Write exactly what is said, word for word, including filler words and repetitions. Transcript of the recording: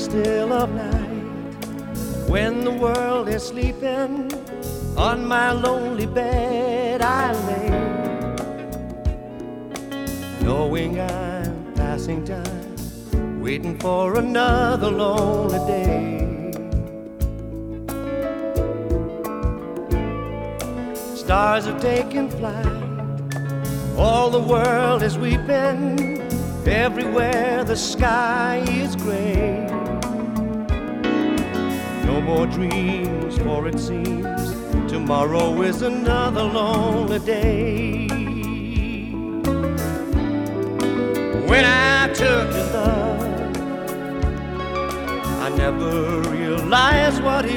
still of night, when the world is sleeping, on my lonely bed I lay, knowing I'm passing time, waiting for another lonely day. Stars have taken flight, all the world is weeping, everywhere the sky is gray. No more dreams, for it seems tomorrow is another lonely day. When I took your love, I never realized what it